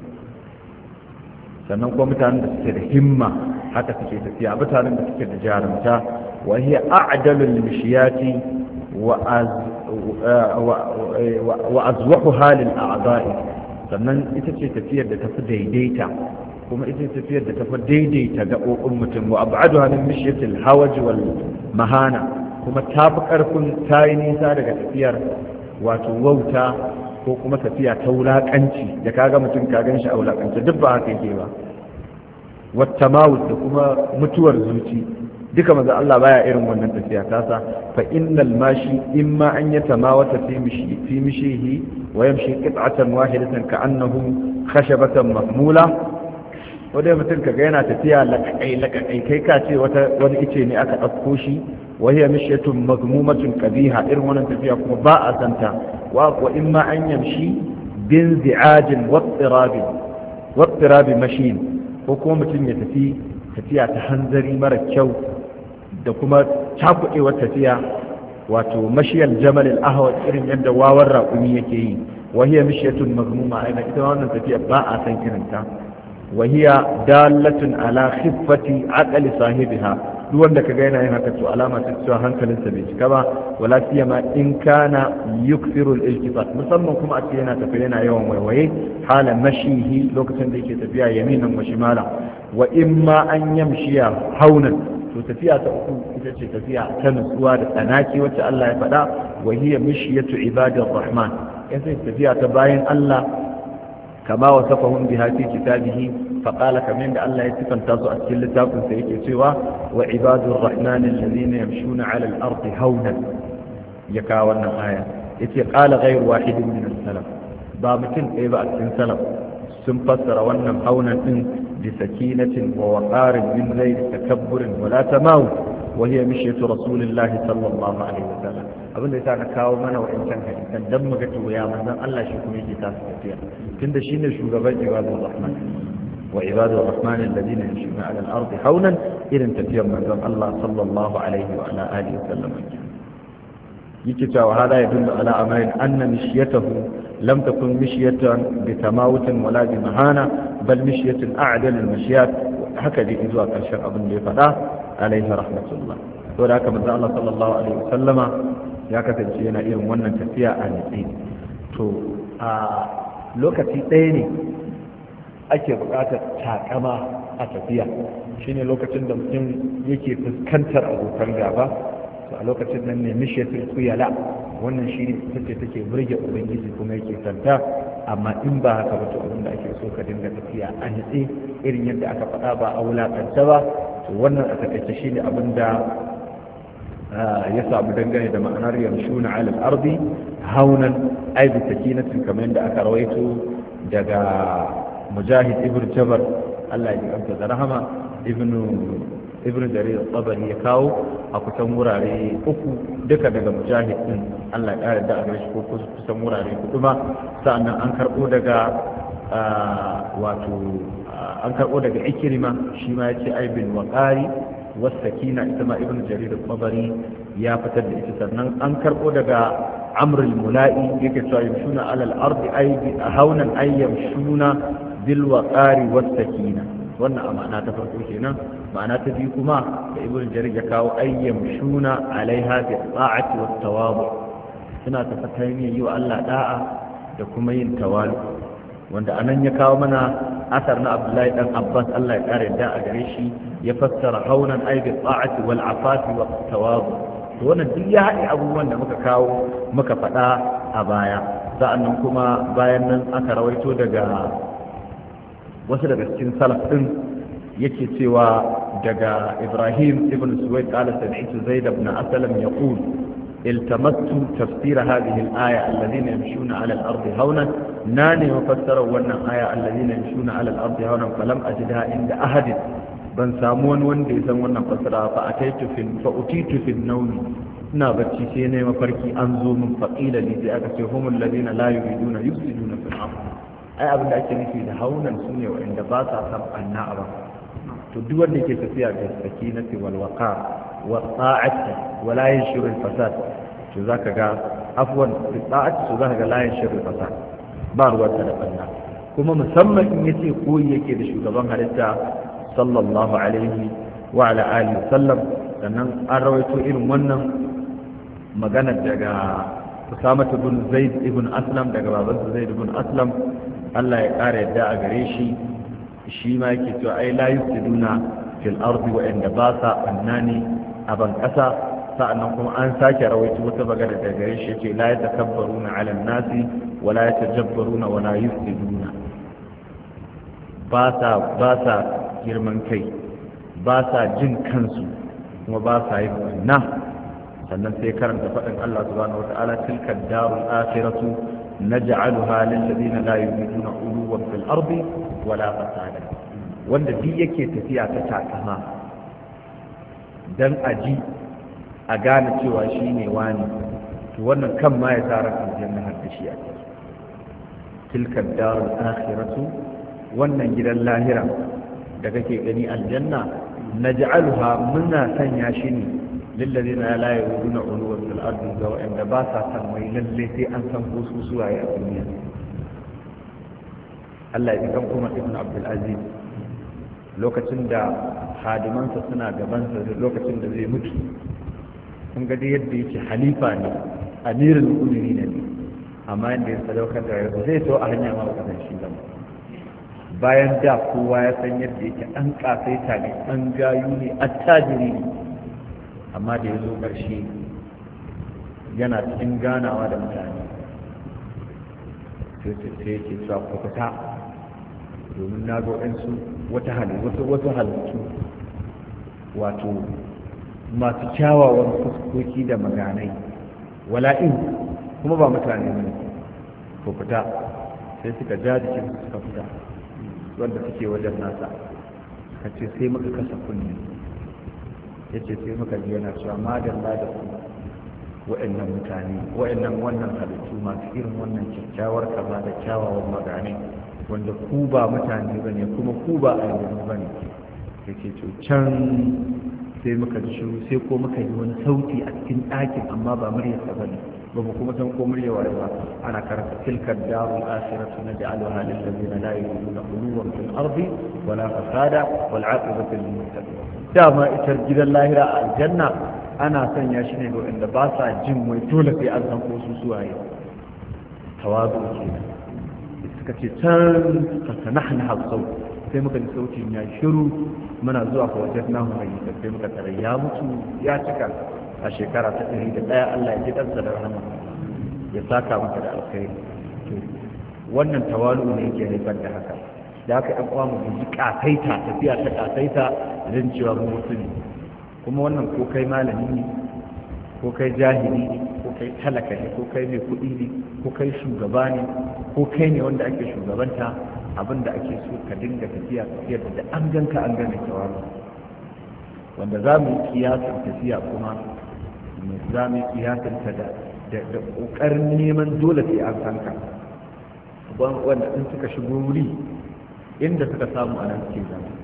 sannan kuma mutanen da suke da himma haka suke tafiya mutanen da suke da jarumta wa hiya a'dalul mishiyati wa azwahuha lil a'da'i sannan ita ce tafiyar da tafi daidaita kuma ita ce tafiyar da tafi daidaita gaɓoɓin mutum wa ab'aduha min mishiyatil hawaj wal mahana kuma tafi karfin tayi nisa daga tafiyar wato wauta ko kuma tafiya ta wulaƙanci da kaga mutum ka gan shi a wulaƙanci duk ba haka yake ba wata mawut da kuma mutuwar zuci duka maza Allah baya irin wannan tafiya tasa fa innal mashi imma an yatamawata fi mishihi wa yamshi qit'atan wahidatan ka'annahu khashabatan mahmula wanda mutum kaga yana tafiya laƙaƙai kai ka ce wani ice ne aka ɗauko shi wa hiya mishyatun mazmumatun qabiha irin wannan tafiya kuma ba a santa وإما أن يمشي بانزعاج واضطراب مشين وكما tafiya ta hanzari mara kyau da kuma cakuɗewar tafiya wato mashiyar jamal al-ahwad irin yadda wawan raƙumi yake yi wahiya mishiyatun mazmuma aina ita wannan tafiya ba a san irinta wahiya dalatun ala khiffati aqli sahibiha duk wanda kaga yana yin haka to alama ta cewa hankalinsa bai cika ba wala siyama in kana yukthiru al-iltifat musamman kuma a ce yana tafiya yana yawan waiwaye hala mashihi lokacin da yake tafiya yaminan wa shimala wa imma an yamshiya haunan to tafiya ta uku ita ce tafiya ta nutsuwa da tsanaki wacce Allah ya faɗa wa hiya mishiyatu ibadir rahman ita tafiya ta bayan Allah kama wasafahum biha fi kitabihi فقال كمان الله يتفن تاسو أسكيل لتاكم سيكي سوا وعباد الرحمن الذين يمشون على الأرض هونا يكاونا آية يتي قال غير واحد من السلف بامتن إيبا أكتن سلف سنفسر ونم هونا بسكينة ووقار من غير تكبر ولا تماوت وهي مشية رسول الله صلى الله عليه وسلم abin da yasa na kawo mana wa'ancan hadisan dan muga to ya manzon Allah shi kuma yake tasu tafiya tunda shine shugaban ibadul rahman وعباد الرحمن الذين يمشون على الأرض هونا إذن تفير من الله صلى الله عليه وعلى آله وسلم يكتا وهذا يدل على أمرين أن مشيته لم تكن مشية بتماوت ولا بمهانة بل مشية أعدل المشيات هكذا إذواء الشرع بن لفدا عليه رحمة الله وذلك من الله صلى الله عليه وسلم يكتب شيئا إذن ونن تفيا آنسين لوكتي تاني ake buƙatar takama a tafiya shine lokacin da mutum yake fuskantar abokan gaba to a lokacin nan ne mishiyatul khuyala wannan shine take burge ubangiji kuma yake santa amma in ba haka ba to abin da ake so ka dinga tafiya a nitse irin yadda aka faɗa ba a wulakanta ba to wannan a takaice shine abin da ya samu dangane da ma'anar yamshuna ala al-ardi haunan ay bi sakinatin kamar yadda aka rawaito daga mujahid ibn jabar Allah ya ji da rahama ibn jarir tabari ya kawo a kusan wurare uku duka daga mujahid din Allah ya kare da a shi ko kusan wurare hudu ma sa'annan an karbo daga an karbo daga ikrima shi ma yace aibin waqari was sakina ita ma ibn jarir tabari ya fitar da ita. Sannan an karɓo daga amr al-mula'i yake cewa yamshuna alal ardi haunan ay yamshuna bil waqari was sakina. wannan a ma'ana ta farko kenan. ma'ana ta biyu kuma da ibn jarir ya kawo ay yamshuna alaiha bi ta'ati wat tawadu, suna ta yi wa Allah da'a da kuma yin tawalu, wanda anan ya kawo mana asar na Abdullahi dan Abbas Allah ya kare da a gare shi ya fassara haunan ay bi ta'ati wal afati wat tawadu. to wannan duk ya haɗe abubuwan da muka kawo muka faɗa a baya. sa'annan kuma bayan nan aka rawaito daga wasu daga cikin salaf din yake cewa daga Ibrahim ibn Suwaid qala sami'tu Zaid ibn Aslam yaqul التمست تفسير هذه الآية الذين يمشون على الأرض هونا ناني وفسروا وانا آية الذين يمشون على الأرض هونا فلم أجدها عند أحد بن سامون وندي سمونا فسرها فأتيت في النوم نابتشي سيني وفركي أنزو من فقيل لي زيادة هم الذين لا يريدون يفسدون في الأرض أي أبن أجل في هونا سنة وعند باسا سبع النعرة تدور لك تفيا بالسكينة والوقار والطاعة ولا ينشر الفساد ذاك قال عفوا في الطاعة ذاك لا ينشر الفساد بار وتلقنا كما مسمى إن يتي قوي كده شغبان هلتا صلى الله عليه وعلى آله وسلم sannan an rawaito irin wannan maganar daga Usama ibn Zaid ibn Aslam daga babansa Zaid ibn Aslam Allah ya kare yadda a gare shi ma yake cewa ai la yusiduna fil ardi wa inda ba sa annani a ban kasa. sa'annan kuma an sake rawaito wata magana daga gare shi yace la yatakabbaruna 'ala an-nasi wa la yatajabbaruna wa la yusiduna, ba sa girman kai, ba sa jin kansu, kuma ba sa yin wannan. sannan sai karanta faɗin Allah subhanahu wata'ala tilka darul akhiratu naj'aluha lil ladina la yuriduna uluwan fil ardi wala fasada. wanda duk yake tafiya ta takama dan aji a gane cewa shine wani, to wannan kan ma ya tsara aljanna har da shi a ciki. tilka darul akhiratu, wannan gidan lahira da kake gani aljanna, naj'aluha muna sanya shi ne lillazina la yuriduna uluwan fil ardi, ga wanda ba sa san mai lalle sai an san ko su suwaye a duniya. Allah ya kan kuma ibn Abdul Aziz lokacin da hadimansa suna gabansa lokacin da zai mutu, kun ga dai yadda yake halifa ne, amirul mu'minin ne, amma yadda ya sadaukar da rayuwa zai so a hanya ma ba san shi ba. bayan da kowa ya san yadda yake an kafaita ne, an gayu ne, attajiri ne, amma da ya zo ƙarshe yana cikin ganawa da mutane sai yake cewa ku fita domin na ga waɗansu wasu halittu wato masu kyawawan fuskoki da maganai wala'in kuma ba mutane ne, ku fita. sai suka ja jikin suka fita wanda suke wajen nasa, ka ce sai muka kasa kunne, ya ce sai muka ji yana cewa madalla da ku wa'annan mutane, wannan halittu masu irin wannan kyakkyawar kaza da kyawawan magane, wanda ku ba mutane ba ne kuma ku ba aljanu ba ne. ya ce to can sai muka ji shiru, sai ko muka yi wani sauti a cikin ɗakin, amma ba muryarsa ba ne, ba mu kuma san ko murya waye ba. ana karanta tilkar darul akhiratu naj'aluha lil ladina la yuriduna uluwan fil ardi wala fasada wal 'aqibatu lil muttaqin. dama ita gidan lahira a aljanna ana sanya shi ne ga wanda ba sa jin wai dole sai an san ko su suwaye. tawazu kenan. suka ce can fasanahna hasau, sai muka ji sautin ya shiru, muna zuwa ka wajen namu hayyata, sai muka tare ya mutu ya cika a shekara ta 101. Allah ya ji ɗansa da rahama, ya saka maka da alkhairi. wannan tawalu ne yake haifar da haka. da haka ɗan uwa mu ji ƙasaita, tafiya ta ƙasaita idan cewa mu musulmi. kuma wannan ko kai malami ne, ko kai jahili ne, ko kai talaka ne, ko kai mai kuɗi ne, ko kai shugaba ne, ko kai ne wanda ake shugabanta, abin da ake so ka dinga tafiya da an ganka an gane tawalu. wanda za mu yi kiyasin tafiya kuma za mu yi kiyasinta da ƙoƙarin neman dole sai an san ka, wanda in suka shigo wuri inda suka samu a nan suke zama,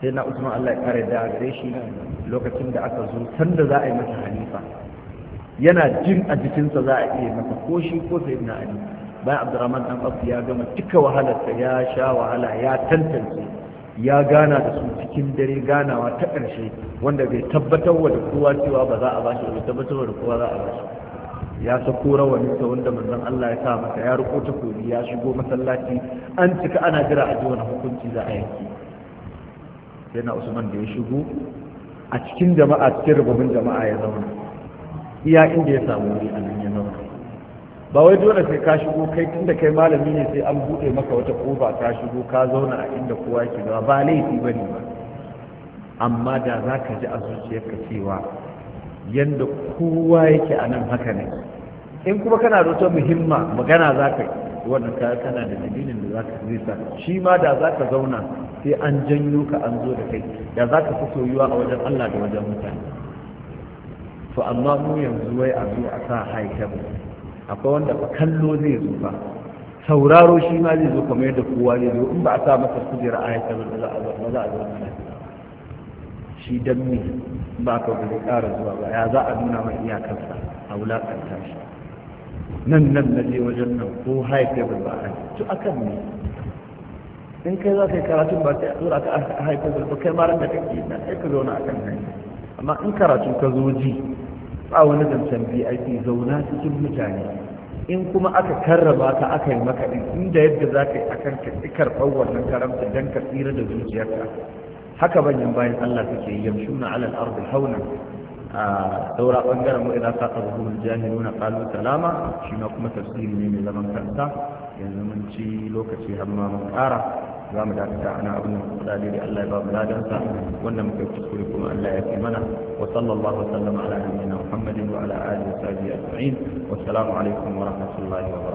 sai na Usman Allah ya kare da gare shi lokacin da aka zo sanda za a yi masa halifa yana jin a jikinsa za a iya masa ko shi ko sayyidina Ali bayan Abdurrahman dan Auf ya gama duka wahalarsa ya sha wahala ya tantance ya gana da su cikin dare ganawa ta ƙarshe wanda bai tabbatar wa da kowa cewa ba za a ba shi bai tabbatar wa da kowa za a ba shi ya sako rawani ta wanda manzon Allah ya sa masa ya riko takobi ya shigo masallaci an cika ana jira a ji wani hukunci za a yanki sai na Usman da ya shigo a cikin jama'a cikin rububin jama'a ya zauna iya inda ya samu wuri a nan ya zauna ba wai dole sai ka shigo kai tunda kai malami ne sai an bude maka wata kofa ka shigo ka zauna a inda kowa yake zama ba laifi bane ba amma da za ka ji a zuciyarka cewa yanda kowa yake a nan haka ne in kuma kana da wata muhimma magana za ka yi wannan kana da dalilin da za ka zai sa shi ma da za ka zauna sai an janyo ka an zo da kai da za ka fi soyuwa a wajen Allah da wajen mutane to amma mu yanzu wai a zo a sa haikam akwai wanda fa kallo zai zo ba sauraro shi ma zai zo kamar yadda kowa zai zo in ba a sa masa kujera a haikam ba za a zo mana shi dan me ba ka ga ƙara zuwa ba ya za a nuna mai iyakarsa a wulakanta shi nan na je wajen nan ko haifar ba a to akan ne in kai za ka yi karatun ba sai a tsora ka haifar ba kai maran da kake na sai ka zauna akan hanya amma in karatu ka zo ji ba wani zancen VIP zauna cikin mutane in kuma aka karraba ka aka yi maka din inda yadda za ka yi akan ka karɓar wannan karamta don ka tsira da zuciyarka haka banyan bayan Allah suke yamshuna ala al-ardi hauna a daura bangaren mu idan ka tabu jahiluna qalu salama shi ma kuma tafsiri ne mai zaman kansa yanzu mun ci lokaci har ma mun ƙara za mu dakata ana abin da da Allah ya ba mu ladan sa wannan muke kuskure kuma Allah ya fi mana wa sallallahu wa sallama ala nabiyyina Muhammadin wa ala alihi wa sahbihi ajma'in wassalamu alaikum wa rahmatullahi wa barakatuh